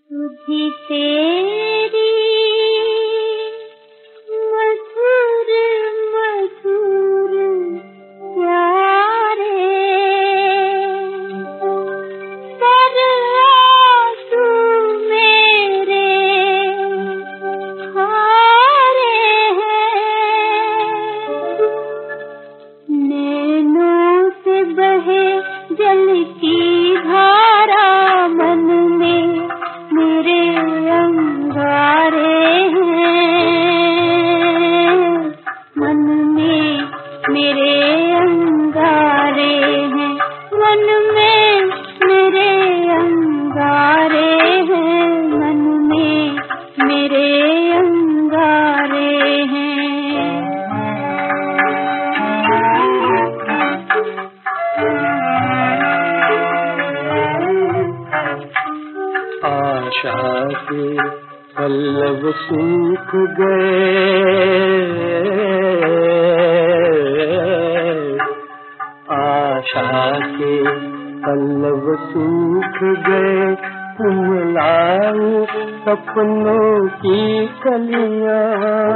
तुझी तेरी मधुर मधुर प्यारे पर आंसू मेरे खारे हैं। नैनों से बहे जल की धारा मन में मेरे अंगारे हैं। मन में मेरे अंगारे हैं। मन में मेरे अंगारे हैं। मन में मेरे अंगारे हैं। आशा के पल्लव सूख गए। आशा के पल्लव सूख गए। कुमलाए सपनों की कलियां।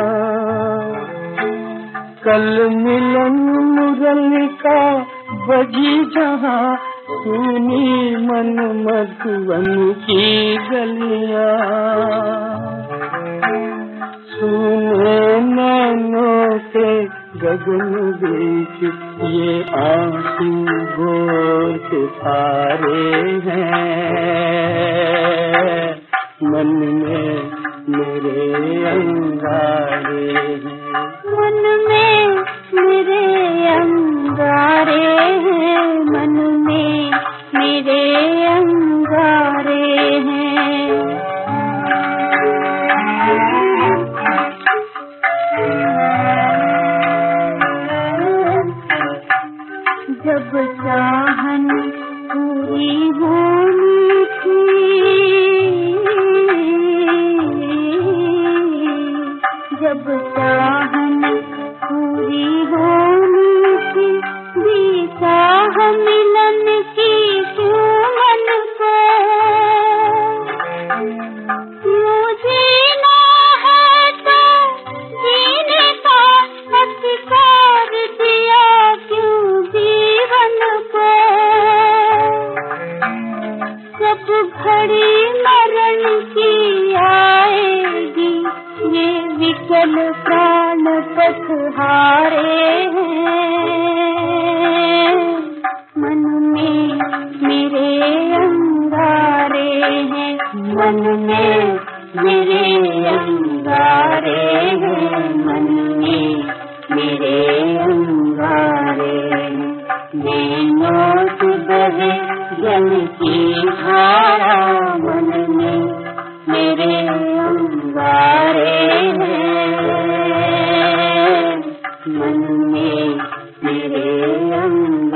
कल मिलन मुरली का बजी जहाँ सुनी मन मधुवन की गलियां। सुने नैनों के गगन बीच ये आंसू भोर के तारे हैं। मन में मेरे अंगारे हैं। मन में मेरे अंगारे हैं। मन में मेरे अंगारे हैं। जब चाहन पूरी होनी थी। जब चाहन पूरी होनी थी। भी चाह मिलन की क्यों मन को। क्यों जीना है तो जीने का अधिकार दिया क्यों जीवन को। जब घड़ी मरण की आएगी ये विकल प्राण पथहारे हैं। मन में मेरे अंगारे हैं। मन में मेरे अंगारे हैं। मन में मेरे अंगारे हैं। नैनों से बहे जल की धारा मन में मेरे अंगारे हैं। मन में मेरे अंगारे